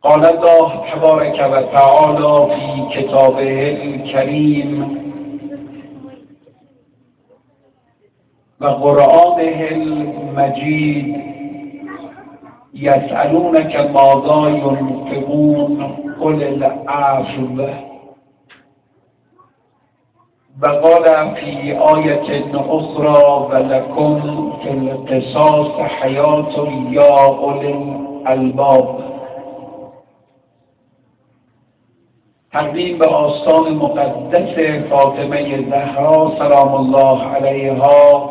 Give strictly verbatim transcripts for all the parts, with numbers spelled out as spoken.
قال الله تبارک و تعالی فی کتابه الکریم و قرآنه المجید یسألونک ماذا ينفقون قل العفو و قال فی آیة اخرى ولکم فی القصاص حیات یا اولی الالباب. تقدیم به آستان مقدس فاطمه زهرا سلام الله علیها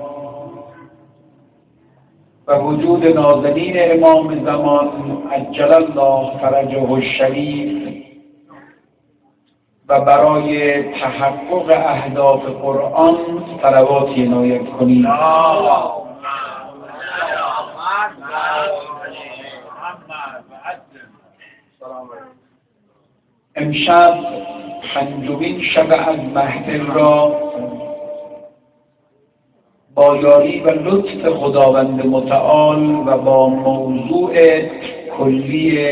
و وجود نازنین امام زمان عجل الله فرجه الشریف و برای تحقق اهداف قرآن صلواتی عنایت کنید. امشب پنجمین شب از محفل را با یاری و لطف خداوند متعال و با موضوع کلی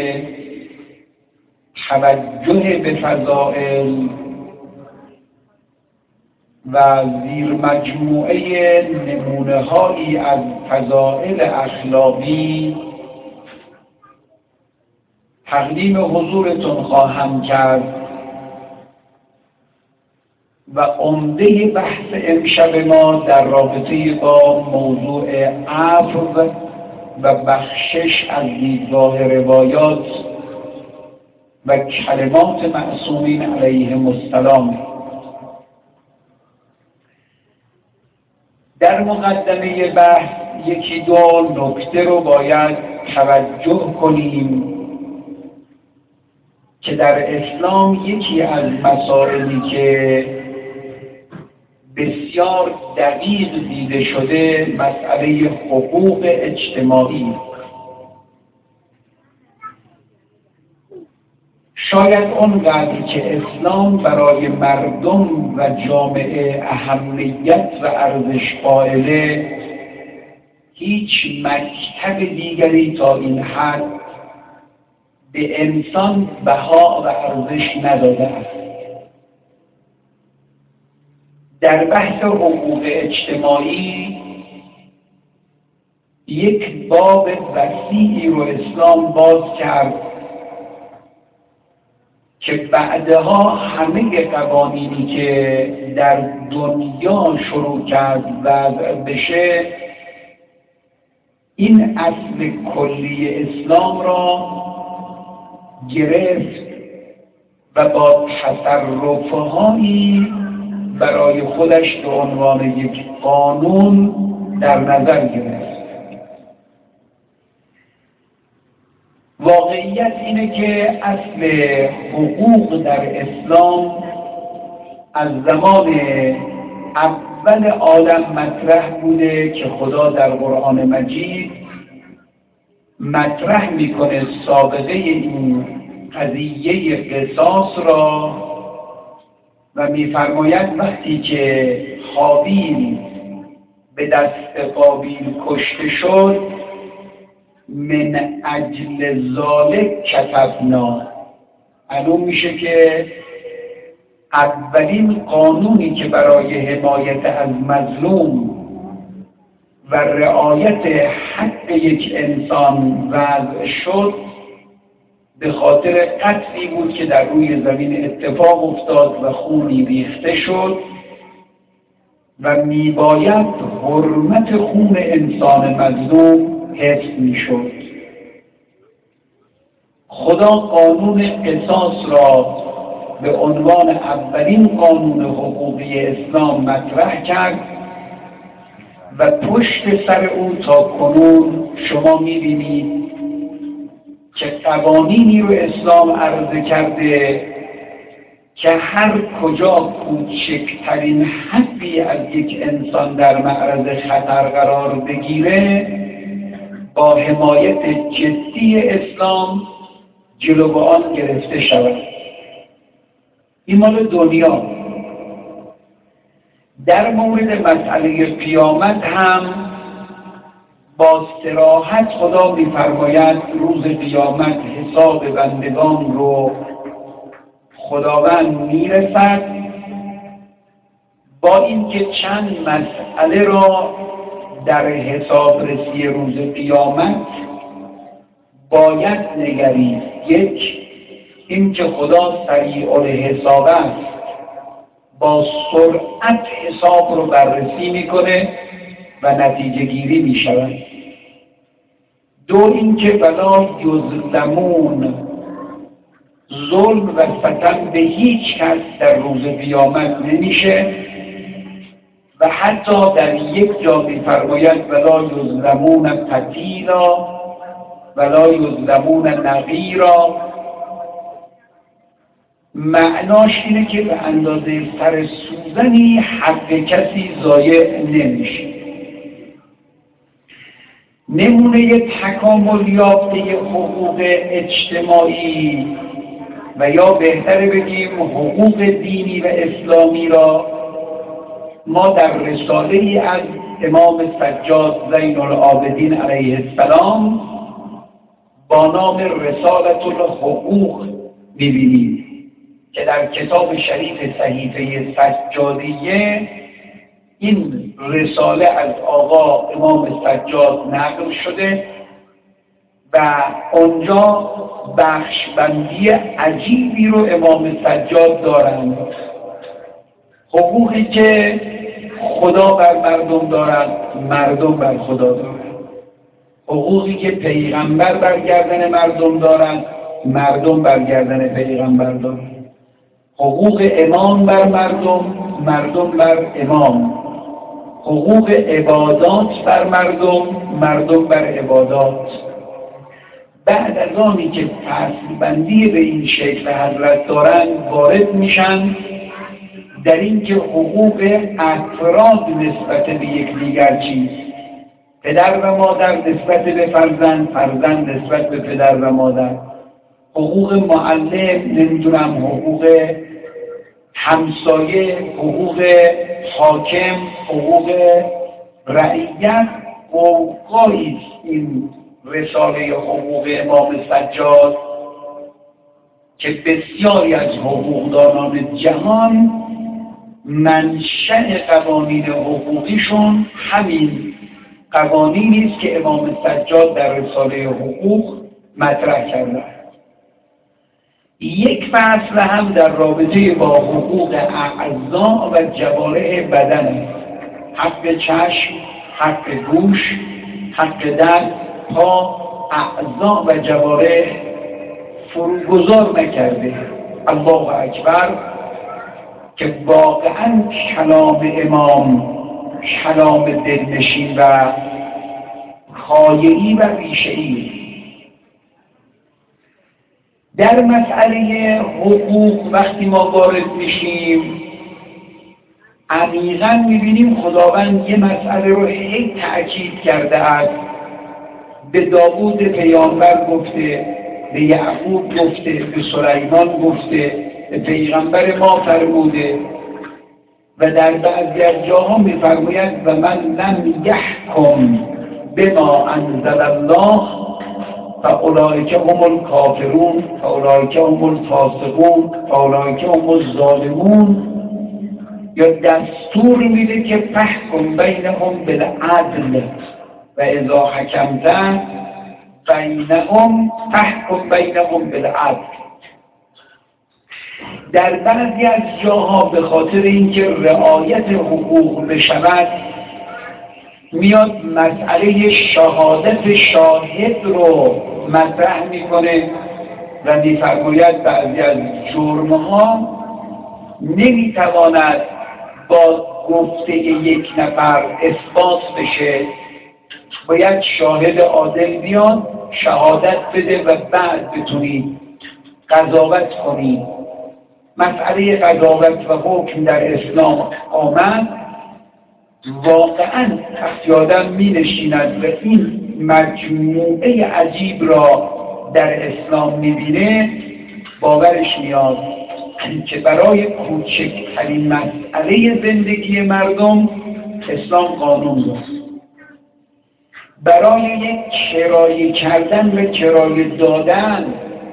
توجه به فضائل و زیر مجموعه نمونه هایی از فضائل اخلاقی تقدیم حضورتون خواهم کرد و عمده بحث امشب ما در رابطه با موضوع عفو و بخشش از دیدگاه روایات و کلمات معصومین علیهم السلام. در مقدمه بحث یکی دو نکته رو باید توجه کنیم که در اسلام یکی از مسائلی که بسیار دقیق دیده شده مسئله حقوق اجتماعی. شاید اونقدر که اسلام برای مردم و جامعه اهمیت و ارزش قائله، هیچ مکتب دیگری تا این حد به انسان بها و ارزش نداده است. در بحث حقوق اجتماعی یک باب وسیعی رو اسلام باز کرد که بعدها همه قوانینی که در دنیا شروع کرد وضع بشه این اصل کلی اسلام را گرفت و با تصرفهایی برای خودش به عنوان یک قانون در نظر گرفت. واقعیت اینه که اصل حقوق در اسلام از زمان اول عالم مطرح بوده که خدا در قرآن مجید مطرح میکنه سابقه این قضیه قصاص را و میفرماید وقتی که هابیل به دست قابیل کشته شد من اجل ذالک کتبنا، معلوم میشه که اولین قانونی که برای حمایت از مظلوم و رعایت حق یک انسان وضع شد به خاطر قتلی بود که در روی زمین اتفاق افتاد و خونی ریخته شد و میباید حرمت خون انسان مظلوم حفظ میشد. خدا قانون قصاص را به عنوان اولین قانون حقوقی اسلام مطرح کرد و پشت سر اون تا کنون شما میبینید که قوانینی رو اسلام عرضه کرده که هر کجا کوچکترین حقی از یک انسان در معرض خطر قرار بگیره با حمایت جدی اسلام جلو آن گرفته شود. این مال دنیا. در مورد مسئله قیامت هم با صراحت خدا می‌فرماید روز قیامت حساب بندگان رو خداوند میرسد، با اینکه چند مسئله را در حسابرسی روز قیامت باید نگرید. یک، این که خدا سریع الحساب است، با سرعت حساب رو بررسی میکنه و نتیجه گیری میشود. دو، این که ولا یظلمون، ظلم و ستم به هیچ کس در روز قیامت نمیشه و حتی در یک جا می‌فرماید ولا یظلمون فتیلا ولا یظلمون نقیرا. معناش اینه که به اندازه سر سوزنی حق کسی ضایع نمیشه. نمونه تکامل یافته حقوق اجتماعی و یا بهتره بگیم حقوق دینی و اسلامی را ما در رساله‌ای از امام سجاد زین العابدین علیه السلام با نام رسالة الحقوق می‌بینیم که در کتاب شریف صحیفه سجادیه این رساله از آقا امام سجاد نقل شده و اونجا بخشبندی عجیبی رو امام سجاد دارند. حقوقی که خدا بر مردم دارد، مردم بر خدا دارد. حقوقی که پیغمبر بر گردن مردم دارد، مردم بر گردن پیغمبر دارد. حقوق امام بر مردم، مردم بر امام. حقوق عبادات بر مردم، مردم بر عبادات. بعد از آنی که فصل بندی به این شکل حضرت دارند وارد میشن در این که حقوق افراد نسبت به یکدیگر چیست. پدر و مادر نسبت به فرزند، فرزند نسبت به پدر و مادر. حقوق معلم، نمیدونم حقوق همسایه، حقوق حاکم، حقوق رعیت. قوقایی این رساله حقوق امام سجاد که بسیاری از حقوقدانان جهان منشأ قوانین حقوقیشون همین قوانینی است که امام سجاد در رساله حقوق مطرح کرده. یک فصل هم در رابطه با حقوق اعضا و جوارح بدن است. حق چشم، حق گوش، حق دست، پا، اعضا و جوارح فروگذار نکرده. الله اکبر. که واقعا کلام امام کلام دلنشین و خایعی و ریشه‌ای. در مسئله حقوق وقتی ما وارد میشیم عمیقاً میبینیم خداوند یه مسئله رو هی تأکید کرده است. به داوود پیامبر گفته، به یعقوب گفته، به سلیمان گفته، به پیغمبر ما فرموده و در بعضی از جاها میفرماید و من لم یحکم بما انزل الله فاولئک هم الکافرون فاولئک هم الفاسقون فاولئک هم الظالمون. یا دستور میده که فحکم بینهم بالعدل و اذا حکمت بینهم فحکم بینهم بالعدل. در بعضی از جاها به خاطر اینکه رعایت حقوق بشود میاد مسئله شهادت شاهد رو مطرح میکنه و میفرماید بعضی از جرمها نمیتواند با گفته یک نفر اثبات بشه، باید شاهد عادل بیاد شهادت بده و بعد بتونید قضاوت کنید. مسئله قضاوت و حکم در اسلام آمد. واقعا وقتی آدم می نشیند و این مجموعه عجیب را در اسلام می بینه باورش میاد که برای کوچکترین مسئله زندگی مردم اسلام قانون داشت. برای یک کرایه کردن و کرایه دادن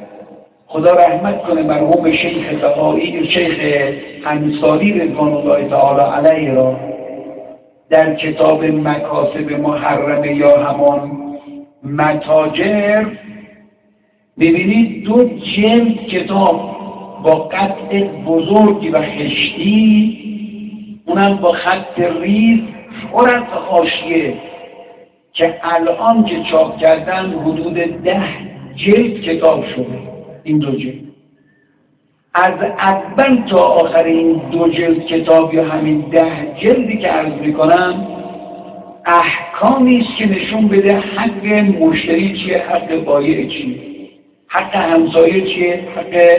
خدا رحمت کنه مرحوم شیخ بهایی، شیخ انصاری رضوان الله تعالی علیه را در کتاب مکاسب محرمه یا همان متاجر ببینید دو جلد کتاب با قطع بزرگی و خشتی، اونم با خط ریز پر از حاشیه که الان که چاپ کردن حدود ده جلد کتاب شده. این دو جلد از اول تا آخر این دو جلد کتاب یا همین ده جلدی که عرض میکنم احکامی است که نشون بده حق مشتری چیه، حق بایع چیه، حق همسایه چیه، حق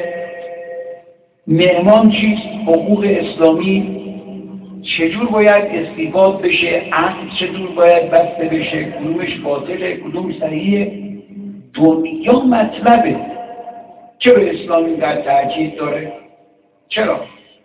مهمان چیست، حقوق اسلامی چجور باید استفاده بشه، عقد چجور باید بسته بشه، کدومش باطله کدوم صحیحه. دنیا مطلبه. چرا اسلام اینقدر تاکید داره؟ چرا؟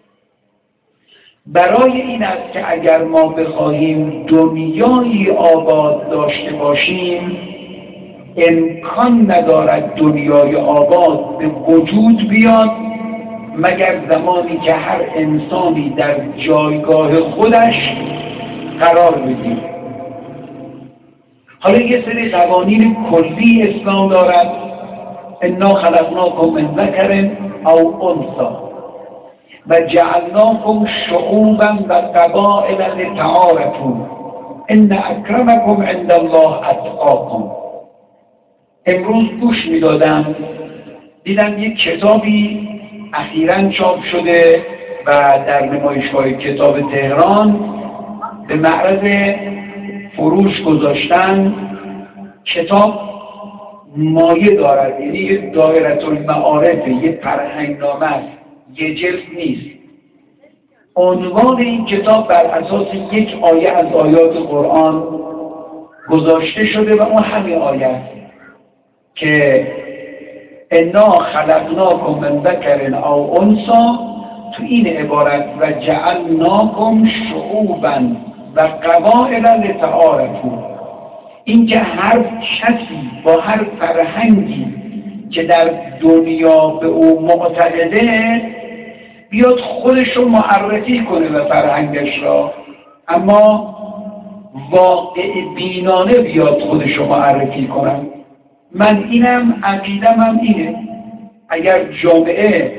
برای این است که اگر ما بخواهیم دنیایی آباد داشته باشیم امکان ندارد دنیای آباد به وجود بیاد مگر زمانی که هر انسانی در جایگاه خودش قرار بدیم. حالا یه سری قوانین کلی اسلام دارد. انا خلقناکم من ذکر او انثی و جعلناکم شعوبا و قبائل لتعارفوا ان اکرمکم عند الله اتقاکم. امروز گوش میدادم دیدم یک کتابی اخیراً چاپ شده و در نمایشگاه کتاب تهران به معرض فروش گذاشتن. کتاب مایه دارد، یعنی یک دایره المعارف، یک فرهنگنامه است، یه جلد نیست. عنوان این کتاب بر اساس یک آیه از آیات قرآن گذاشته شده و اون همین آیه است که انا خلقناکم من ذکر او انثی. تو این عبارت و جعلناکم شعوبا و قبائل لتعارفوا، این که هر کسی با هر فرهنگی که در دنیا به او معتقده بیاد خودش رو معرفی کنه و فرهنگش را، اما واقع بینانه بیاد خودش رو معرفی کنه. من اینم عقیدم هم اینه. اگر جامعه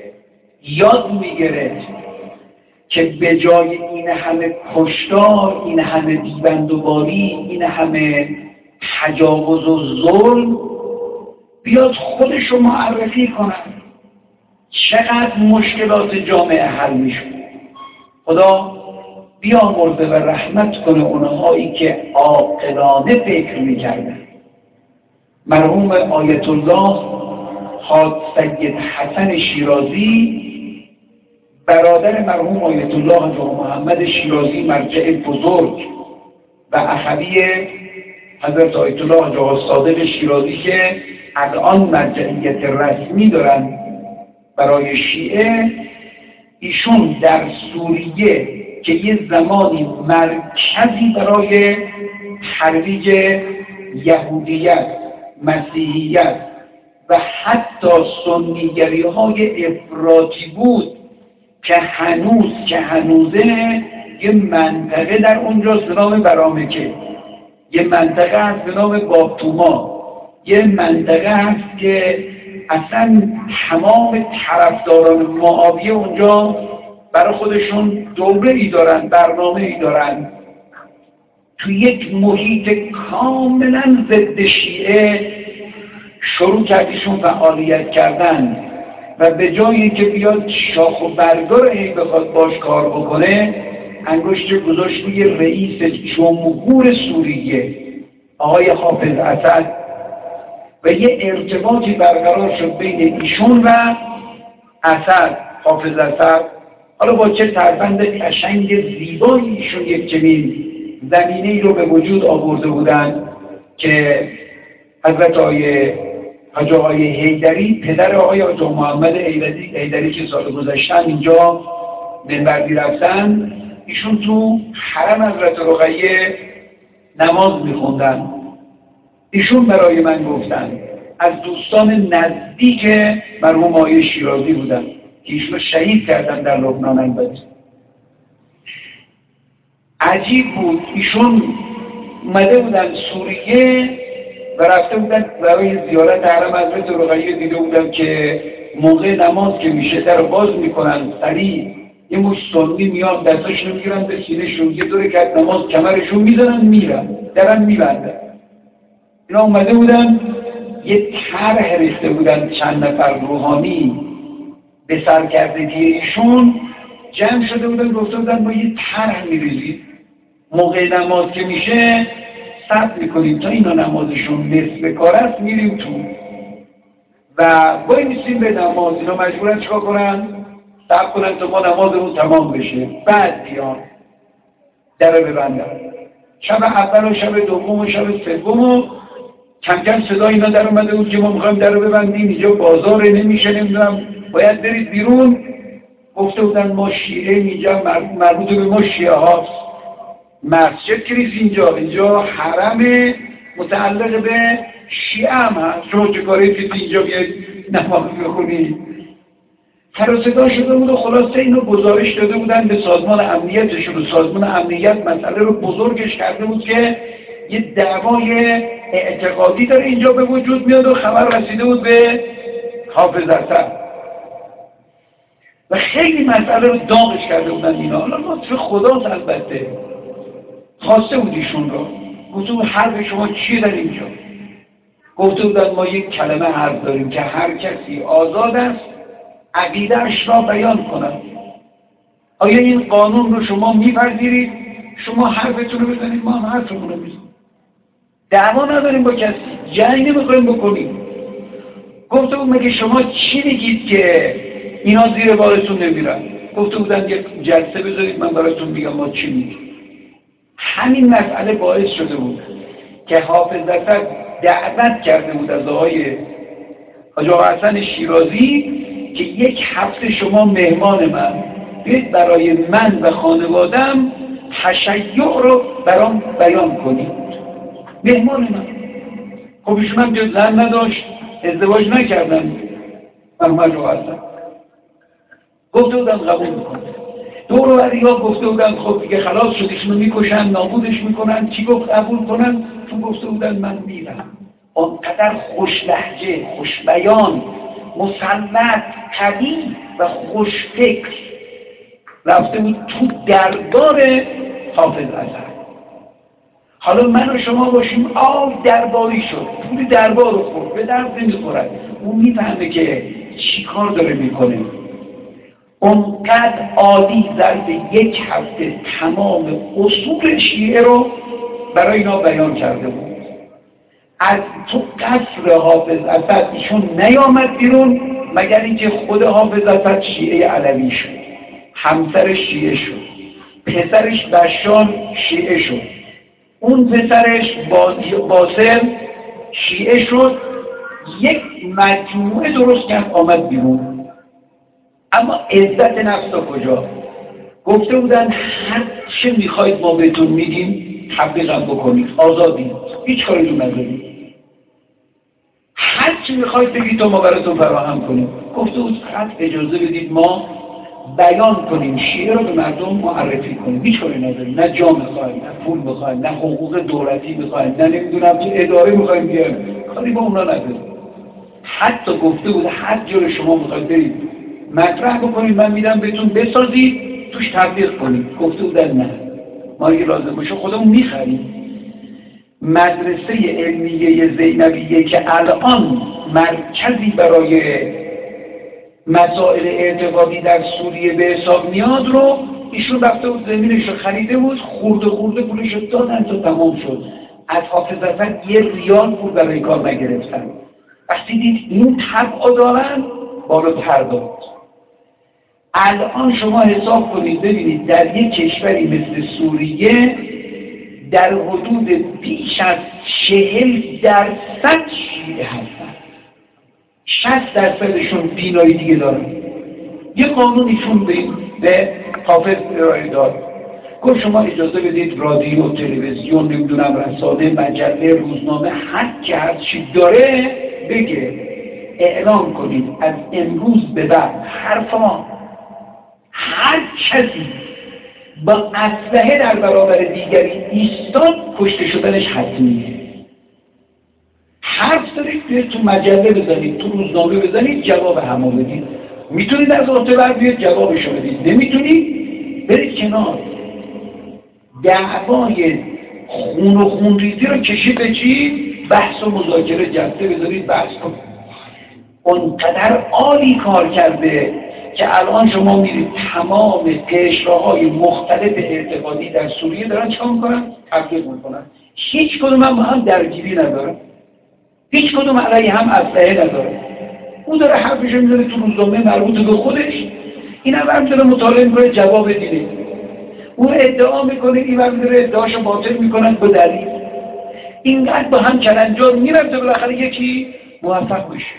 یاد میگرفت که به جای این همه کشتار، این همه دیوندوباری، این همه تجاوز و ظلم بیاد خودش رو معرفی کنه، چقدر مشکلات جامعه حل میشه. خدا بیامرزه و رحمت کنه اونهایی که عاقلانه فکر میکردن. مرحوم آیت الله حاج سید حسن شیرازی برادر مرحوم آیت الله حاج محمد شیرازی مرجع بزرگ و اخوی حضرت آیت الله حاج صادق شیرازی که الان مرجعیت رسمی دارن برای شیعه، ایشون در سوریه که یه زمانی مرکزی برای ترویج یهودیت، مسیحیت و حتی سنیگری های افراطی بود که هنوز که هنوزه یه منطقه در اونجا به نام برامکه، یه منطقه هست به نام بابتوما، یه منطقه هست که اصلا تمام طرفداران معاویه اونجا برای خودشون دوره ای دارن، برنامه ای دارن. تو یک محیط کاملا ضد شیعه شروع کردیشون فعالیت کردن و به جایی که بیاد شاخ و برگار ای بخواد باش کار بکنه انگشت گذاشت روی رئیس جمهور سوریه آقای حافظ اسد و یه ارتباطی برقرار شد بین ایشون و اسد، حافظ اسد. حالا با چه فرزند قشنگ زیبایی ایشون یک چنین زمینه‌ای رو به وجود آورده بودن که حضرت آقای حاج آقای حیدری، پدر آقای حاج محمد حیدری که سال گذشتن اینجا منبر رفتن، ایشون تو حرم حضرت رقیه نماز میخوندن. ایشون برای من گفتن از دوستان نزدیک مرحوم آقای شیرازی بودن که ایشون رو شهید کردن در لبنان. البته عجیب بود، ایشون اومده بودن سوریه و رفته بودن برای زیارت حرم حضرت رقیه. دیده بودن که موقع نماز که میشه در باز میکنن، سریع یه مش سنی میان دستاشونو میگیرن به سینه‌شون، یه دوره که نماز کمرشون میزنن میرن، درن میبندن. اینا اومده بودن یه طرح ریخته بودن چند نفر روحانی به سرکردگی ایشون، جمع شده بودن گفته بودن ما یه طرح میریزید، موقع نماز که میشه ثبت میکنیم تا اینا نمازشون نصف کار است میریم تو و وای میسیم به نماز. اینا مجبورن چیکار کنن؟ ثبت کنن تا ما نمازمون تمام بشه، بعد بیان در ببندن. شب اول و شب دوم و شب سوم و کم کم صدا اینا در اومده بود که ما میخوایم در رو ببندیم، اینجا بازاره، نمیشه، نمیدونم باید برید بیرون. گفته بودن ما شیعه، اینجا مربوط به ما شیعه هاست، مسجد کریس اینجا، اینجا حرم متعلق به شیعه هم هست، شما چه کاری که اینجا بیاید نماز بخونید. سر صدا شده بود و خلاصه اینو گزارش داده بودن به سازمان امنیتشون و سازمان امنیت مسئله رو بزرگش کرده بود که یه دعوای اعتقادی داره اینجا به وجود میاد و خبر رسیده بود به حافظ اسد و خیلی مسئله رو داغش کرده بودن اینا. حالا لطف خداست، البته خواسته بود ایشون رو، گفته بود حرف شما چیه در اینجا؟ گفته بودن ما یک کلمه حرف داریم که هر کسی آزاد است عقیده‌اش را بیان کند. آیا این قانون رو شما میپذیرید؟ شما حرفتون رو بزنید، ما هم حرفمون رو بزنیم، دعوا نداریم با کسی، جنگ نمیخوایم بکنیم. گفته بود مگه شما چی میگید که اینا زیر بارتون نمیرن؟ گفته بودن یک جلسه بذارید من براتون میگم ما چی میگیم. همین مسئله باعث شده بود که حافظ اسد دعوت کرده بود از آقای حاج آقا حسن شیرازی که یک هفته شما مهمان من بیاید برای من و خانوادم تشیع رو برام بیان کنید. مهمان من. خب ایشون هم که زن نداشت، ازدواج نکردن، من حاج آقا حسن گفته بودم قبول میکنم. دور و بریا گفته بودن خب دیگه خلاص شد، ایشونو میکشن، نابودش میکنن، چی گفت قبول کنن؟ چون گفته بودن من میرم. آنقدر خوش لهجه، خوش بیان، مسلط، قوی و خوش فکر رفته بود تو دربار حافظ اسد. حالا من و شما باشیم آه درباری شد، پول دربار رو خورد، به درد نمیخورد. اون میفهمه که چی کار داره میکنه. اونقدر عالی ظرف یک هفته تمام اصول شیعه رو برای اینا بیان کرده بود. از تو قصر حافظ اسد ایشون نیامد بیرون مگر اینکه خود حافظ اسد شیعه علوی شد، همسرش شیعه شد، پسرش بشان شیعه شد، اون پسرش باسم شیعه شد، یک مجموعه درست کرد آمد بیرون. اما عزت نفس کجا؟ گفته بودن هر چه میخواید ما بهتون میدیم تبلیغم بکنید، آزادی، هیچ کاری رو ندارید، هر چی میخواید بگید تا ما براتون فراهم کنیم. گفته بود فقط اجازه بدید ما بیان کنیم، شیعه رو به مردم معرفی کنیم، هیچ کاری نداریم، نه جا میخوایم، نه پول میخوایم، نه حقوق دولتی میخوایم، نه نمیدونم تو اداره میخوایم بیایم، کاری با اونا نداریم. حتی گفته بود هر جور شما میخواید برید مطرح بکنید من میدم بهتون بسازید توش تبلیغ کنید. گفته بودن نه، ما اگه لازم باشه خودمون میخریم. مدرسه علمیه زینبیه که الان مرکزی برای مسائل اعتقادی در سوریه به حساب میاد رو ایشون رفته بود زمینش رو خریده بود، خورده خورده پولش رو دادن تا تمام شد. از حافظ اسد یه ریال پول برای کار نگرفتن. وقتی دید این طبع دارن بالاتر داد. الان شما حساب کنید ببینید در یک کشوری مثل سوریه در حدود بیش از چهل درصد شیعه هستن، شصت درصدشون دینایی دیگه دارن. یه قانونیشون به حافظ ارائه داد، گفت شما اجازه بدید رادیو و تلویزیون نمیدونم رسانه مجله روزنامه هر که هر چی داره بگه اعلام کنید از امروز به بعد حرف ما هر کسی با اسلحه در برابر دیگری ایستاد کشته شدنش حتمیه. حرف دارید بیاید تو مجله بزنید، تو روزنامه بزنید، جواب همو بدید. میتونید از عهده بر بیاید جوابشو بدید، نمیتونید برید کنار. دعوای خون و خونریزی رو کشید به چی؟ بحث و مذاکره جلسه بذارید بحث کنید. اونقدر عالی کار کرده که الان شما میرید تمام پیشواهای مختلف اعتقادی در سوریه دارن چیکار میکنن؟ تبلیغ میکنن. هیچ کدوم هم با هم درگیری ندارن، هیچ کدوم علیه هم اسلحه نداره. اون داره حرفشو میذاره تو روزنامه مربوط به خودش، این هم داره مطالعه میکنه جواب دیده. اون ادعا میکنه، این هم داره ادعاشو باطل میکنن به دلیل. اینقدر با هم کلنجار میرفته بالاخره یکی موفق بشه.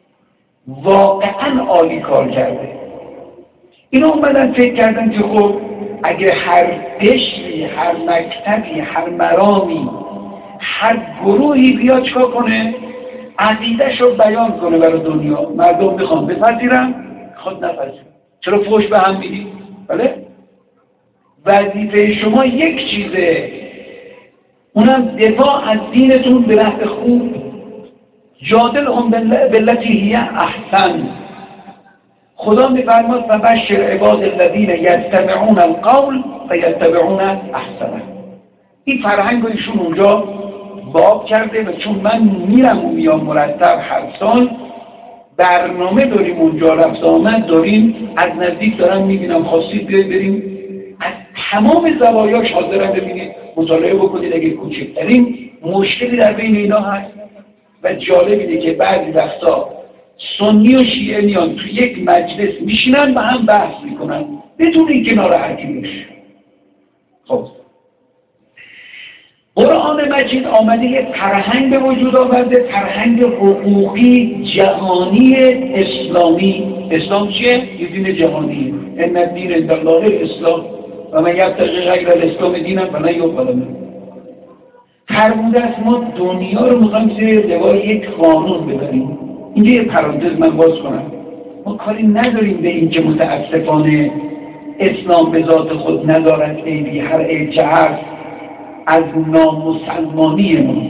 واقعا عالی کار کرده. اینا اومدن فکر کردن که خب اگه هر قشری، هر مکتبی، هر مرامی، هر گروهی بیاد چکار کنه؟ عقیده‌ش رو بیان کنه برای دنیا. مردم میخوان بپذیرن، خود نپذیرن. چرا فوش به هم میدید؟ بله؟ وظیفه شما یک چیزه، اونم دفاع از دینتون به نحو خوب. جادلهم بالتی هی احسن. خدا میفرماد فبشر عباد الذین یستمعون القول و یتبعون احسنه. این فرهنگ رو ایشون اونجا باب کرده و چون من میرم و میام مرتب هر سال برنامه داریم اونجا، رفت آمد داریم، از نزدیک دارم میبینم. خواستید بیایید بریم از تمام زوایاش حاضرم ببینید، مطالعه بکنید. اگه کوچکترین مشکلی در بین اینا هست و جالب اینه که بعضی وقتا سنی و شیعه میان تو یک مجلس میشینن و هم بحث میکنن بدون اینکه ناراحتی بشه. خب قرآن مجید آمده یک فرهنگ به وجود آورده، فرهنگ حقوقی جهانی اسلامی. اسلام چیه؟ یه دین جهانیه. ان الدین عند الله الاسلام و من یبتغی غیر الاسلام دینا فلن یقبل منه. فرموده است ما دنیا رو میخوایم زیر لوای یک قانون ببریم. اینجا یه پرانتز من باز کنم. ما کاری نداریم به این که متاسفانه اسلام به ذات خود ندارد عیبی، هر عیب چه هست از نامسلمانی ما.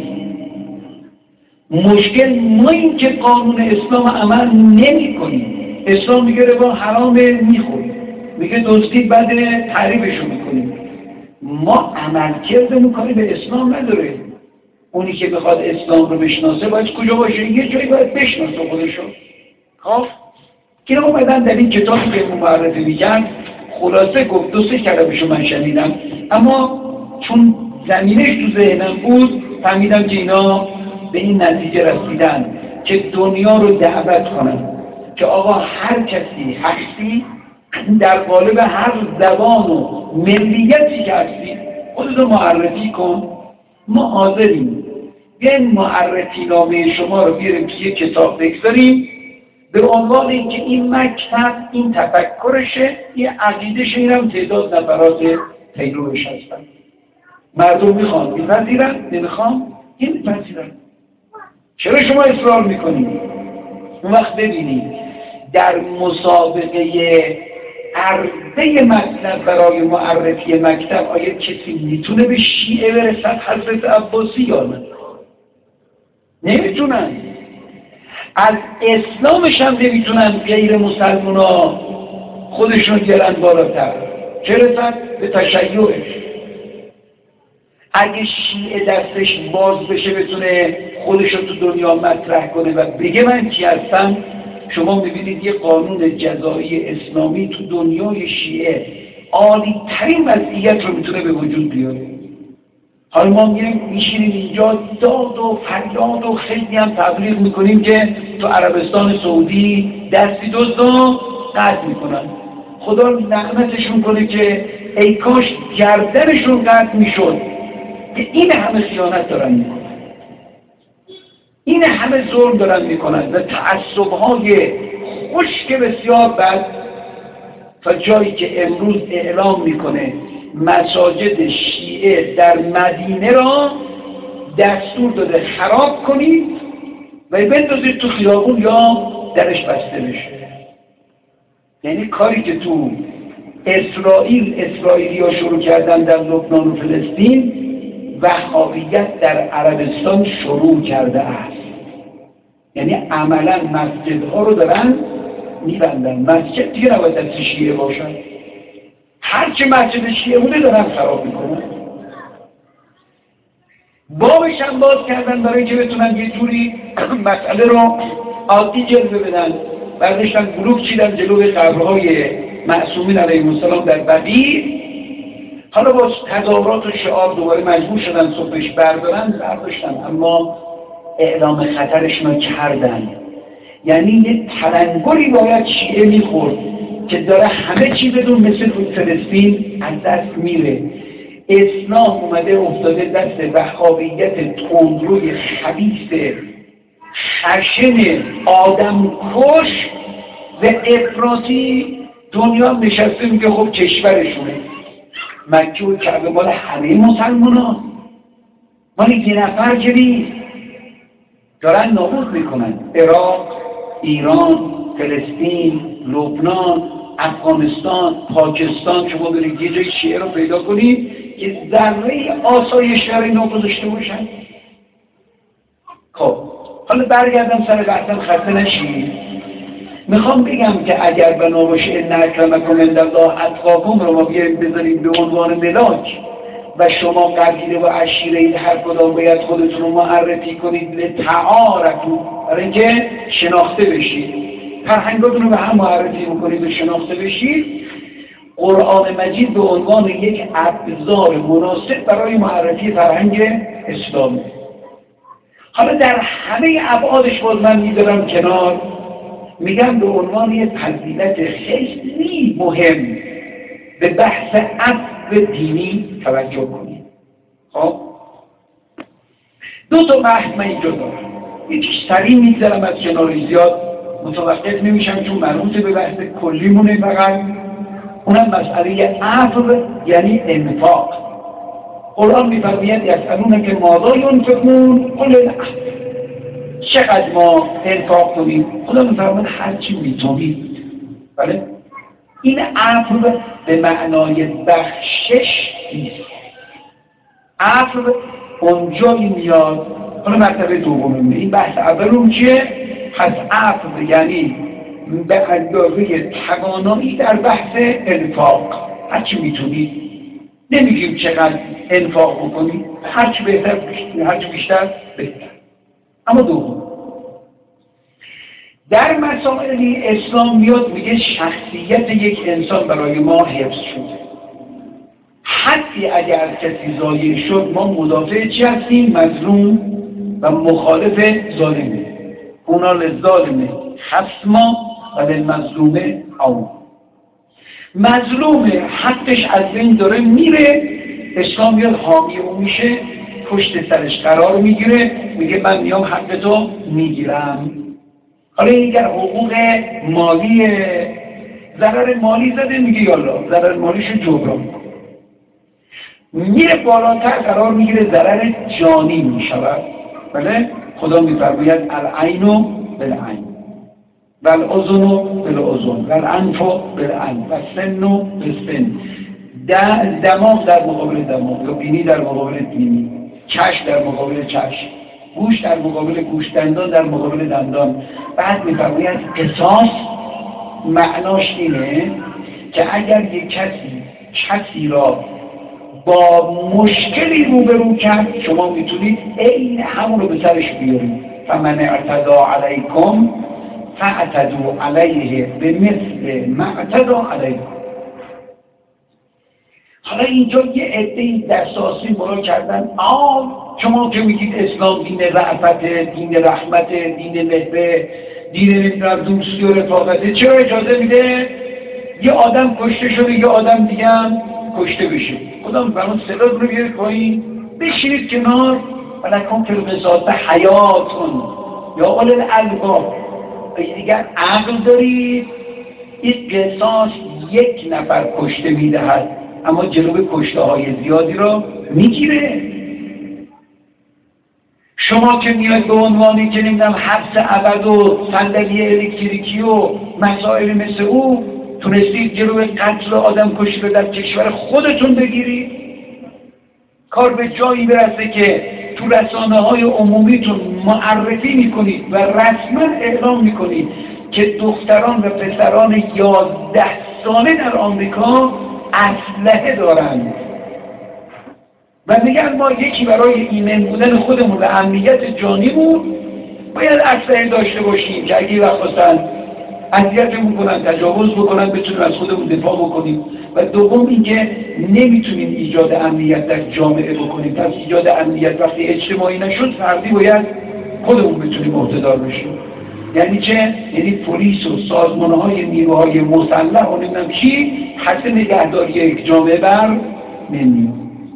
مشکل ما این که قانون اسلام عمل نمی کنیم. اسلام میگه ربا حرامه میخوریم، میگه دزدی بده تعریفشو میکنیم. ما عمل کردمون کاری به اسلام نداره. اونی که بخواد اسلام رو بشناسه باید کجا باشه؟ یه جایی باید بشناسه خودشو. خب که اومدن در این کتابی که معرفی میگن خلاصه گفت، دو سه کلمه‌شو من شنیدم اما چون زمینش تو ذهنم بود فهمیدم که اینا به این نتیجه رسیدن که دنیا رو دعوت کنن که آقا هر کسی هستی در قالب هر زبان و ملیتی که هستی خودتو معرفی کن. ما حاضریم بیاین معرفی نامه شما رو بیاریم که یک کتاب بگذاریم به عنوان اینکه این مکتب این تفکرشه، این عقیدشه، این هم تعداد نفرات پیروش هستن. مردم میخوان میپذیرن، نمیخوان این میپذیرن. چرا شما اصرار میکنید؟ اون وقت ببینید در مسابقه عرضه مطلب برای معرفی مکتب آیا کسی میتونه به شیعه برسد حضرت عباسی یا نه؟ نمیتونن. از اسلامش هم نمیتونن غیر مسلمان ها خودشون گرن بالاتر، چه رسد به تشیعش. اگه شیعه دستش باز بشه بتونه خودش رو تو دنیا مطرح کنه و بگه من کی هستم، شما میبینید یه قانون جزایی اسلامی تو دنیای شیعه عالی ترین وضعیت رو میتونه به وجود بیاره. حالا ما میریم میشینیم اینجا داد و فریاد و خیلی هم تبلیغ میکنیم که تو عربستان سعودی دستی دزد رو قطع میکنن. خدا لعنتشون کنه که ای کاش گردنشون قطع میشد که این همه خیانت دارن میکنن، این همه ظلم دارن میکنن و تعصبهای خشک بسیار بد، تا جایی که امروز اعلام میکنه مساجد شیعه در مدینه را دستور داده خراب کنید و بندازید تو خیابون یا درش بسته بشه. یعنی کاری که تو اسرائیل اسرائیلی ها شروع کردن در لبنان و فلسطین، وهابیت در عربستان شروع کرده است. یعنی عملا مسجدها رو دارن میبندن. مسجد دیگه نباید از شیعه باشن، هرچه مسجد شیعه بوده دارن خراب میکنن. بابش هم باز کردن برای که بتونن یه جوری مسئله رو عادی جلوه بدن. برداشتن بلوک چیدن جلوی قبرهای معصومین علیهم السلام در بقیع. حالا با تظاهرات و شعار دوباره مجبور شدن صبحش بردارن، برداشتن، اما اعلام خطرشون رو کردن. یعنی یه تلنگری باید شیعه میخورد که داره همه چی بدون مثل فلسطین از دست میره. اسلام اومده افتاده دست وهابیت تندروی خبیث خشن آدم کش و افراطی. دنیا نشسته میگه خب کشورشونه، مکه و کعبه مال همه مسلمان ها، مال یه نفر که نیست. دارن نابود میکنن. عراق، ایران، فلسطین، لبنان، افغانستان، پاکستان. شما برید یه جای شیعه رو پیدا کنید که ذره آسایش در اینا گذاشته باشن. خب حالا برگردم سر بحثم، خسته نشید. میخوام بگم که اگر بنا باشه ان اکرمکم عند الله اتقاکم رو ما بیاریم بذاریم به عنوان ملاک و شما قبیله و عشیره هر کدام باید خودتون رو معرفی کنید لتعارفوا، برای اینکه شناخته بشید، فرهنگاتون رو به هم معرفی میکنید و شناخته بشید. قرآن مجید به عنوان یک ابزار مناسب برای معرفی فرهنگ اسلامی. حالا در همه ابعادش باز من میذارم کنار، میگم به عنوان یک فضیلت خیلی مهم به بحث عفو دینی توجه کنید. خب دو تا بحث من اینجا دارم، یکیش سریع میذارم از کنار، زیاد متوقف نمیشم چون مربوط به بحث کلیمونه. فقط اونم مسئله عفو یعنی انفاق. قرآن میفرماید یسألونک که ماذا ینفقون قل العفو، چقدر ما انفاق کنیم؟ خدا میفرماید هر چی میتونید. بله این عفو به معنای بخشش نیست. عفو اونجایی میاد. حالا مرتبه دومه این بحث اولون چیه؟ پس عفو یعنی به اندازه توانایی در بحث انفاق، هر چی میتونید. نمیگیم چقدر انفاق بکنید، هر چی بهتر هر چی بیشتر بهتر. اما دوم در مسائلی اسلام میاد میگه شخصیت یک انسان برای ما حفظ شده. حتی اگر کسی ضایع شد ما مدافع چی هستیم؟ مظلوم و مخالف ظالمه. اونا للظالمه خصما و للمظلومه عون. مظلومه حقش از بین داره میره، اسلام میاد حامی اون میشه، پشت سرش قرار میگیره، میگه من میام حق تو میگیرم. حالا این اگر حقوق مالی ضرر مالی زده میگه یالا ضرر مالیشو جبران کن. میره بالاتر قرار میگیره، ضرر جانی میشود. بله خدا میفرماید العین بالعین و الاذن بالاذن و الانف بالانف و السن بالسن. دماغ در مقابل دماغ، یا بینی در مقابل بینی، چشم در مقابل چشم، گوش در مقابل گوش، دندان در مقابل دندان. بعد میفرماید قصاص معناش اینه که اگر یک کسی کسی را با مشکلی روبرو کرد شما میتونید عین همون رو به سرش بیارید. فمن اعتدی علیکم فاعتدوا علیه بمثل ما اعتدی علیکم. حالا اینجا یه عده‌ای دستاسی مرا کردن آه شما که میگید اسلام دین رأفت، دین رحمت، دین مهر، دین نمیدونم دوستی و رفاقته، چرا اجازه میده یه آدم کشته شده یه آدم دیگه هم کشته بشه؟ خدا میفرماید صدات رو بیارید پایین، بشینید کنار و لکم فی القصاص حیاتون یا اول الالباب. دیگر عقل دارید. این قصاص یک نفر کشته میدهد اما جلوی کشته های زیادی رو میگیره. شما که میاد به عنوانی که نمیدونم حبس ابد و صندلی الکتریکی و مسائل مثل او تونستید جلوی قتل آدم کشی رو در کشور خودتون بگیرید، کار به جایی برسه که تو رسانه های عمومیتون معرفی میکنید و رسما اعلام میکنید که دختران و پسران یازده ساله در آمریکا اسلحه دارند و میگن ما یکی برای ایمن بودن خودمون و امنیت جانیمون باید اسلحه داشته باشیم که اگه وقت خواستن اذیتمون کنن، تجاوز بکنن، بتونیم از خودمون دفاع بکنیم. و دوم اینکه نمیتونیم ایجاد امنیت در جامعه بکنیم. پس ایجاد امنیت وقتی اجتماعی نشد فردی باید خودمون بتونیم عهده‌دار بشیم. یعنی چه؟ یعنی پلیس و سازمان‌های نیروهای مسلح و نمیدونم چی حس نگهداری یک جامعه بر نمیاد.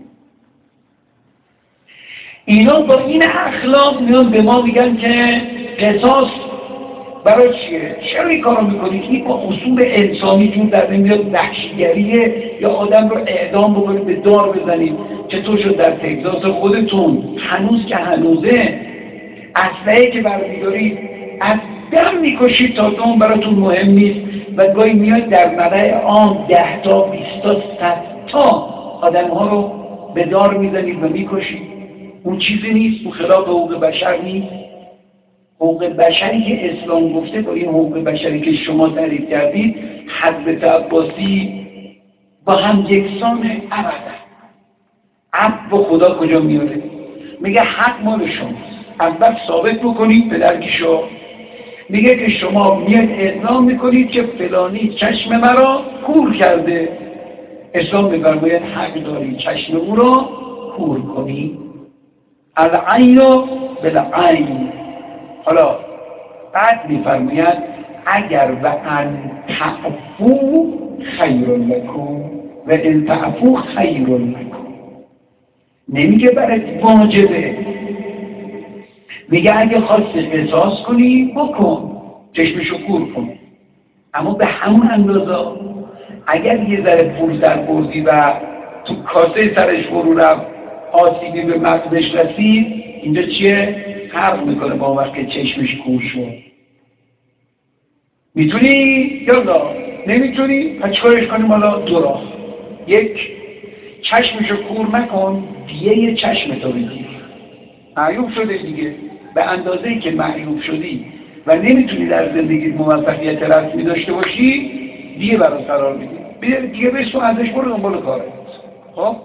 اینا با این اخلاق میان به ما میگن که قصاص برای چیه؟ چرا این کارو میکنید؟ این با اصول انسانی جون در نمیاد وحشیگریه یا آدم رو اعدام بکنید به دار بزنید. چطور شد در تگزاس خودتون هنوز که هنوزه اسلحه که برمیدارید از دم میکشید تا دوم براتون مهم نیست و گاهی میاد در ملأ عام ده تا بیست تا صد تا آدم ها رو به دار میزنید و میکشید. اون چیزی نیست، اون خلاف حقوق بشر نیست. حقوق بشری که اسلام گفته با این حقوق بشری که شما تعریف کردید حضرت عباسی با هم یکسان ابدا. عبد با خدا کجا میاره؟ میگه حق مال شماست، اول ثابت بکنید به درگیشو. میگه که شما میاد اعلام میکنید که فلانی چشم مرا کور کرده. اسلام میفرماید حق داری چشم او را کور کنی. العین بالعین. حالا بعد میفرماید اگر و ان تعفو خیر لکم و ان تعفو خیر لکم. نمیگه برای واجبه، میگه اگه خواستی قصاص کنی بکن، چشمشو کور کن، اما به همون اندازه اگر یه ذره پول در بردی و تو کاسه سرش فرو رفت آسیبی به مغزش رسید، اینجا چیه؟ فرق میکنه با وقت که چشمش کور شد. میتونی یا نمیتونی؟ پس چیکارش کنیم؟ حالا دو راه. یک، چشمشو کور نکن، دیه چشمتو بگیر. معیوب شده دیگه، به اندازه‌ای که معیوب شدی و نمیتونی در زندگیت موفقیت رسمی داشته باشی دیگه برای قرار بگیر، دیگه بهش تو ازش برو دنبال کارت. خب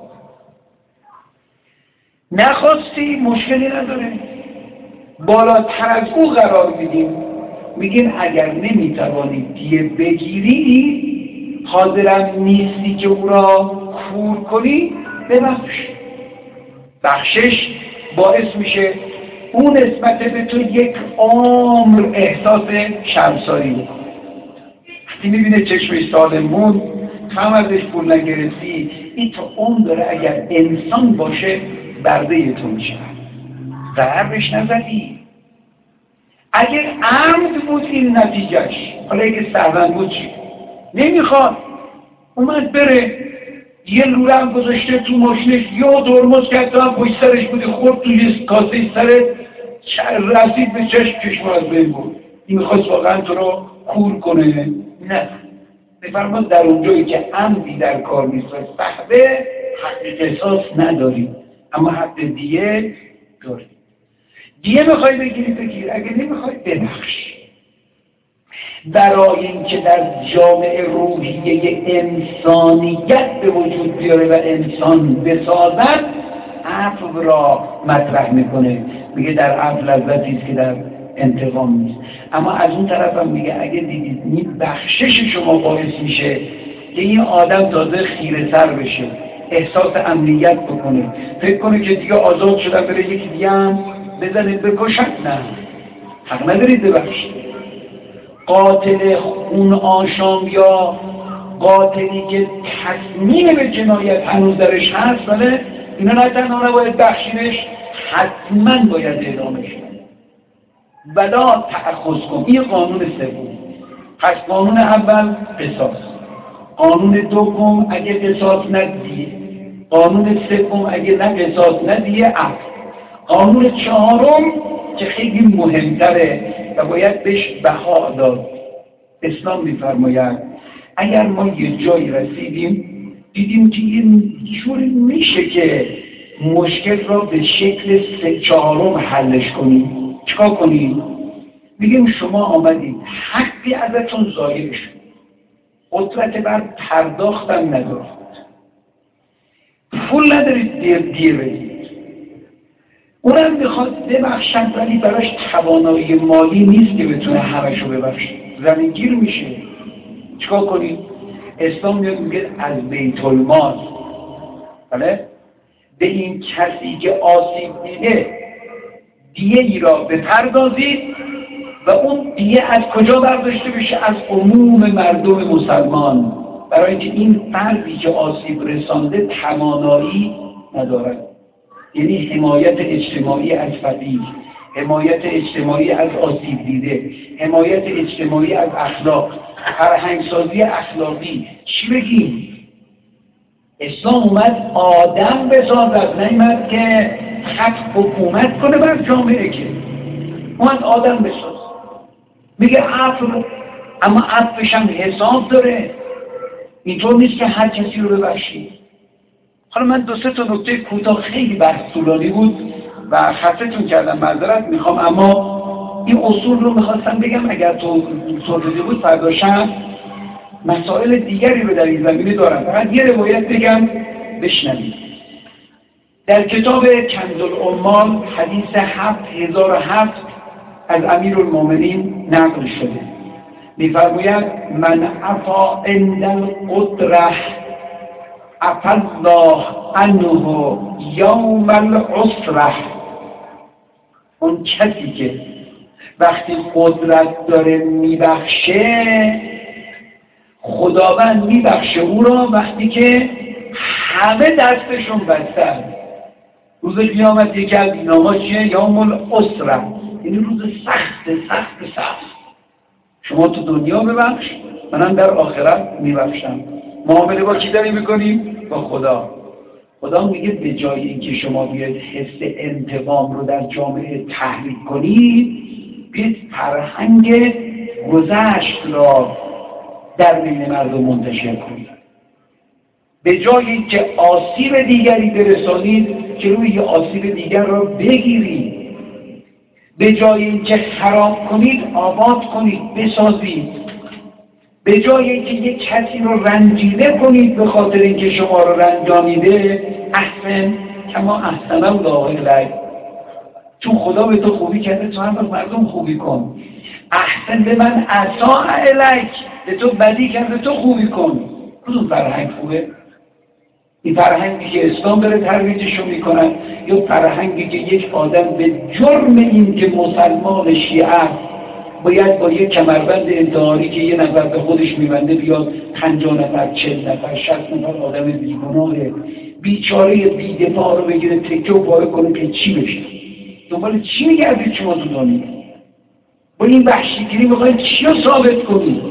نخواستی مشکلی نداره، بالاتر از او قرار میدیم، میگیم اگر نمیتوانی دیگه بگیری، حاضرم نیستی که او را کور کنی، ببخش. بخشش باعث میشه اون نسبت به تو یک عمر احساس شرمساری بکنه. وقتی میبینه چشمش سالم موند، هم ازش پول نگرفتی، این تا عمر داره اگر انسان باشه برده تو میشه. ضربش نزدی. اگر عمد بود این نتیجهش، حالا اگه سهون بود چی؟ نمیخواد، اومد بره یه لوله هم گذاشته تو ماشینش، یا درمز کرد تو هم پشت سرش بودی، خورد توی کاسه سرت، رسید به چشم، چشم از بین بود. این میخواست واقعا تو رو کور کنه؟ نه. بفرما در اونجایی که عمدی در کار نیست و صحبه، حق قصاص نداری، اما حق دیه داری. دیه میخوای بگیری بگیر، اگه نمیخوای ببخش. برای اینکه در جامعه روحیه انسانیت به وجود بیاره و انسان بسازد، عفو را مطرح میکنه. میگه در عفو لذتی است که در انتقام نیست. اما از اون طرف هم میگه اگه دیدید این بخشش شما باعث میشه که این آدم تازه خیره سر بشه، احساس امنیت بکنه، فکر کنه که دیگه آزاد شدن بره یکی دیگه هم بزنه بکشن، نه، حق ندارید ببخشید. قاتل خون آشام یا قاتلی که تصمیم به جنایت هنوز درش هست، ولی اینا نه تنها نباید بخشیدش، حتما باید اعدامش کنید. ولا تأخذ کن. این قانون سوم. پس قانون اول قصاص، قانون دوم اگه قصاص ندیه، قانون سوم اگه نه قصاص ندیه عفو. قانون چهارم که خیلی مهمتره و باید بهش بها داد، اسلام میفرماید اگر ما یه جایی رسیدیم دیدیم که این جوری میشه که مشکل را به شکل سه چهارم حلش کنیم، چیکار کنیم؟ میگیم شما آمدید حقی ازتون ضایع شد، قدرت بر پرداختم ندارید، پول ندارید، دیر دیر بدید، اونم میخواد ببخشد ولی براش توانایی مالی نیست که بتونه همشو ببخشه، زمین گیر میشه، چیکار کنید؟ اسلام میاد میگه از بیت المال، بله، به این کسی که آسیب دیده دیه ای را بپردازید و اون دیه از کجا برداشته بشه؟ از عموم مردم مسلمان، برای اینکه این فردی که آسیب رسانده توانایی ندارد. یعنی حمایت اجتماعی از فقیر، حمایت اجتماعی از آسیب دیده، حمایت اجتماعی از اخلاق، فرهنگسازی اخلاقی. چی بگیم؟ اسلام اومد آدم بسازد، نیامد که خط حکومت کنه بر جامعه، که اومد آدم بساز. میگه عفو، اما عفوش هم حساب داره، اینطور نیست که هر کسی رو ببخشید. حالا من دو سه تا نکته کوتاه، خیلی بحث طولانی بود و خطتون کردم، معذرت میخوام، اما این اصول رو میخواستم بگم اگر تو توضیحی بود فرداشم مسائل دیگری رو در این زمینه دارم. فقط یه روایت بگم بشنوید. در کتاب کنز العمال حدیث هفت هزار و هفت از امیرالمومنین نقل شده، میفرماید من عفا عند القدرة عفا الله عنه یوم العسرة. اون کسی که وقتی قدرت داره میبخشه، خداوند میبخشه او را وقتی که همه دستشون بستن. روز قیامت یکی از ایناها چیه؟ یوم العسرة، یعنی روز سخت سخت سخت. شما تو دنیا ببخش، منم در آخرت میبخشم. معامله با کی داری میکنیم؟ با خدا. خدا میگه به جای اینکه شما بیاید حس انتقام رو در جامعه تحریک کنید، بیاید فرهنگ گذشت را در بین مردم منتشر کنید. به جای اینکه آسیب دیگری برسانید، جلوی آسیب دیگر را بگیرید. به جای اینکه خراب کنید، آباد کنید، بسازید. به جای اینکه یک کسی رو رنجیده کنید به خاطر اینکه شما رو رنجانیده، احسن کما احسن الله الیک، چون خدا به تو خوبی کرده تو هم به مردم خوبی کن. احسن به من اساء الیک، به تو بدی کرده تو خوبی کن. کدوم فرهنگ خوبه؟ این فرهنگی که اسلام داره ترویجشو میکنن، یا فرهنگی که یک آدم به جرم این که مسلمان شیعه باید با یک کمربند انتحاری که یه نفر به خودش میبنده بیاد پنجاه نفر، چهل نفر، شصت نفر آدم بیگناه بیچاره بی‌دفاع رو بگیره تکه و پاره کنه که چی بشه؟ دنبال چی میگردید شما تو دنیا؟ با این وحشیگیری میخواید چی رو ثابت کنید؟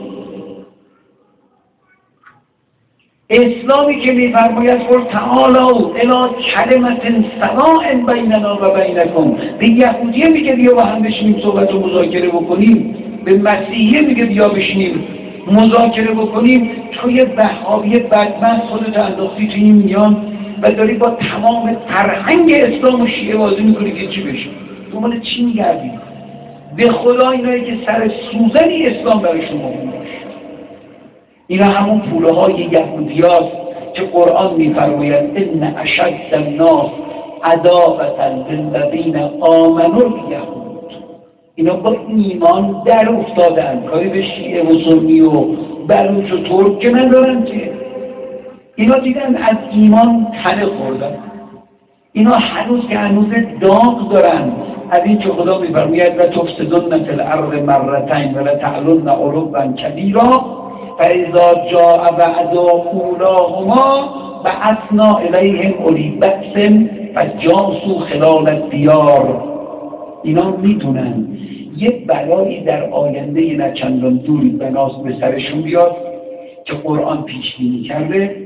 اسلامی که میفرماید قل تعالوا الی کلمة سواء بیننا و بینکم، به یهودیه میگه بیا با هم بشینیم صحبت و مذاکره بکنیم، به مسیحیه میگه بیا بشینیم مذاکره بکنیم. توی وهابی بدبخت خودت انداختی تو این میان و داری با تمام فرهنگ اسلام و شیعه بازی میکنی که چی بشه؟ دنبال چی میگردی؟ به خدا اینایی که سر سوزنی اسلام برای شما باشه. اینا همون پوله های یهودی هاست که قرآن میفرماید ان اشد الناس عداوة للذین آمنوا الیهود. اینا با ایمان در افتادن، کاری به شیعه و سنی و بلوچ و ترک که ندارن که. اینا دیدن از ایمان تنه خوردن. اینا هنوز که هنوز داغ دارن از این که خدا میفرماید و تفسدن فی الارض مرتین و لتعلن علوا کبیرا فاذا جاء وعد اولاهما بعثنا الیهم اولی بأس فجاسوا خلال الدیار. اینا میدونن یه بلایی در آینده نچندان دوری بناس به سرشون بیاد که قرآن پیش بینی کرده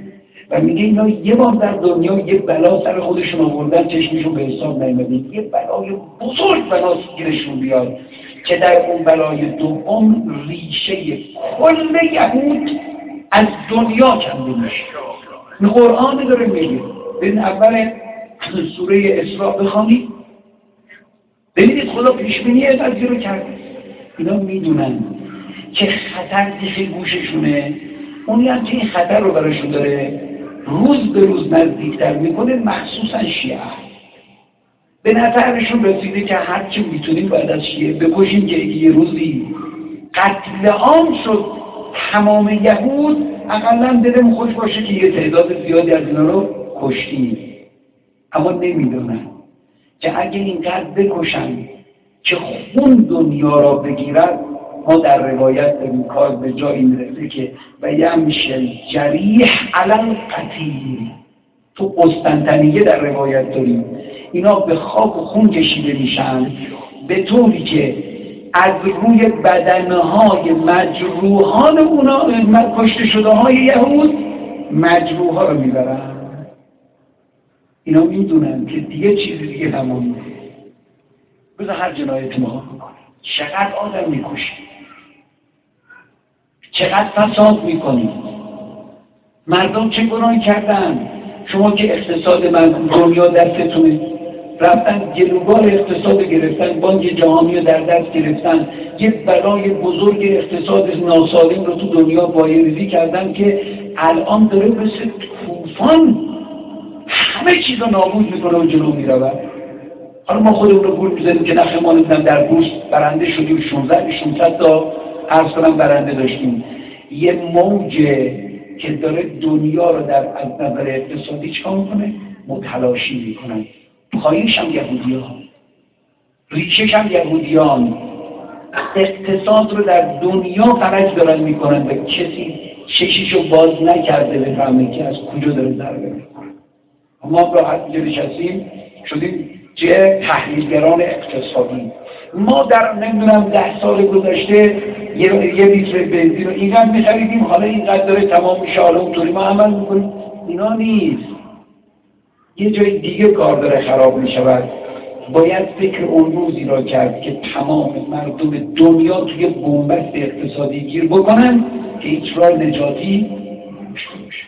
و میگه اینا یه بار در دنیا یه بلا سر خودشون آوردن چشمشون به حساب نیامده، یه بلای بزرگ بلا گیرشون بیاد که در اون بلای دوم ریشه کل یهود از دنیا کنده میشه. این قرآن داره میگه. ببین اول سوره اسراء بخوانید ببینید خدا پیشبینی قضیه رو کرده. اینا میدونن که خطر دیخ گوششونه، اونی هم که این خطر رو براشون داره روز به روز نزدیکتر میکنه، مخصوصا شیعه. به نظرشون رسیده که هر چی میتونیم باید از شیعه بکشیم که یه روزی قتل عام شد تمام یهود، اقلا دلم خوش باشه که یه تعداد زیادی از اینا رو کشتیم. اما نمیدونن که اگه اینقدر بکشن که خون دنیا را بگیرد، ما در روایت داریم کار به جایی میرسه که و یمشل جریح علم قتیل. تو قسطنطنیه در روایت داریم اینا به خاک و خون کشیده میشن به طوری که از روی بدنهای مجروحان اونا کشته شده های یهود مجروح ها رو میبرن. اینا میدونن که دیگه چیزی دیگه تمام بذار هر جنایت ما بکنه. چقدر آدم میکشید، چقدر فساد میکنید، مردم چه گناهی کردن؟ شما که اقتصاد من دنیا دستتونه، رفتن گلوگار اقتصاد گرفتن، بانک جهانی رو در دست گرفتن، یه بلای بزرگ اقتصاد ناسالم رو تو دنیا پایه‌ریزی کردن که الان داره مثل طوفان همه چیز رو نابود میکنه و جلو میرود. حالا ما خودمون رو گول میزنیم که نخه ما نمیدونم در بورس برنده شدیم شانزده ششصد تا عرض کنم برنده داشتیم. یه موج که داره دنیا رو در از نظر اقتصادی چکار میکنه؟ متلاشی میکنن. پایش هم یهودیان، ریشش هم یهودیان، اقتصاد رو در دنیا فرج دارن میکنن و کسی چشیشو باز نکرده بفهمه که از کجا داره ضربه میکنه. ما راحت اینجا نشستیم شدیم چه تحلیلگران اقتصادی. ما در نمیدونم ده سال گذشته یه یه لیتر بنزین رو اینقدر می‌خریدیم، حالا اینقدر داره تمام میشه، حالا اونطوری ما عمل می‌کنیم. اینا نیست. یه جای دیگه کار داره خراب می‌شود. باید فکر اون روزی را کرد که تمام مردم دنیا توی بنبست اقتصادی گیر بکنن که هیچ راه نجاتی نشته باشه.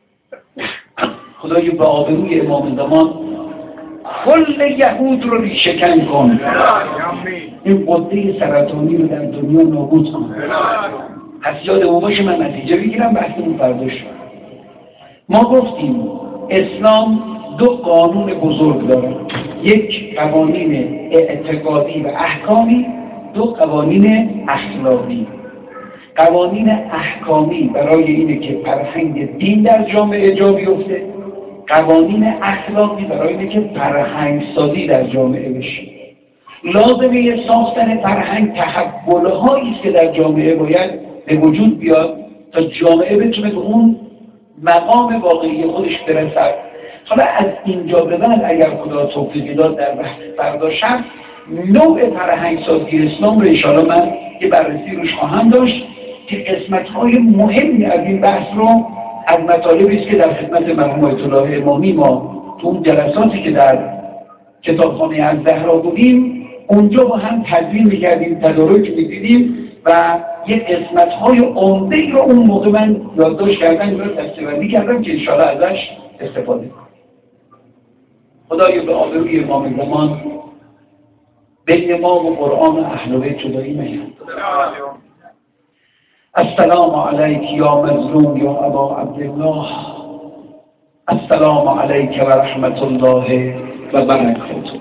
خدای به آبروی امام زمان کل یهود رو ریشه‌کن کن، این قده سرطانی رو در دنیا نابود کن. پس یادمون باشه من نتیجه بگیرم بحثمون فردا شد. ما گفتیم اسلام دو قانون بزرگ داره، یک قوانین اعتقادی و احکامی، دو قوانین اخلاقی. قوانین احکامی برای اینه که فرهنگ دین در جامعه جا بیفته، قوانین اخلاقی برای اینه که فرهنگ سازی در جامعه بشه. لازمه ساختن فرهنگ تحول‌هایی است که در جامعه باید به وجود بیاد تا جامعه بتونه به اون مقام واقعی خودش برسد. حالا از اینجا به بعد اگر خدا توفیق داد در بحث فردا شب نوع فرهنگ سازی اسلام رو ان شاءالله من یه بررسی روش خواهم داشت که قسمت‌های مهمی از این بحث رو از مطالبی است که در خدمت مرحوم آیت الله امامی ما تو اون جلساتی که در کتابخانه الزهرا بودیم اونجا با هم تدوین می‌کردیم، تدارک می‌دیدیم و یه قسمت‌های عمده‌ای رو اون موقع من یادداشت کردم و دسته‌بندی کردم که ان شاءالله ازش استفاده کنم. خدای به آبروی امام زمان بین ما و قرآن اهل بیت جدایی نیاد. السلام علیک یا مظلوم یا ابا عبدالله، السلام علیک و رحمت الله و برکاته.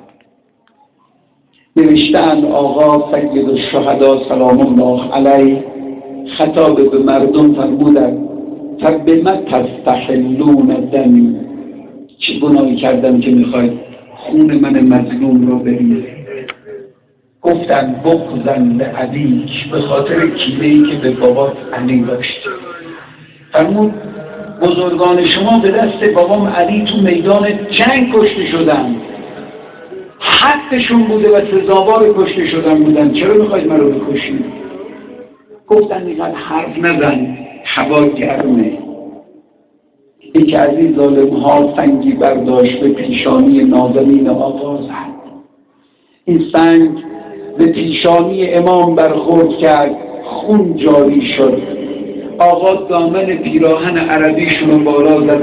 نوشتند آقا سید الشهدا سلام الله علیه خطاب به مردم فرمودند فبما تستحلون دمی، چه گناهی کردم که میخواید خون من مظلوم رو بریزید؟ گفتن بغضن لابیک، به خاطر کینه‌ای که به بابات علی داشت. فرمود بزرگان شما به دست بابام علی تو میدان جنگ کشته شدن، حقشون بوده و سزاوار کشته شدن بودن، چرا میخواید من رو بکشید؟ گفتن اینقدر حرف نزن، هوا گرمه. یکی از این ظالم ها سنگی برداشت به پیشانی نازنین آقا زد. این سنگ به پیشانی امام برخورد کرد، خون جاری شد. آقا دامن پیراهن عربیشون رو بالا زد،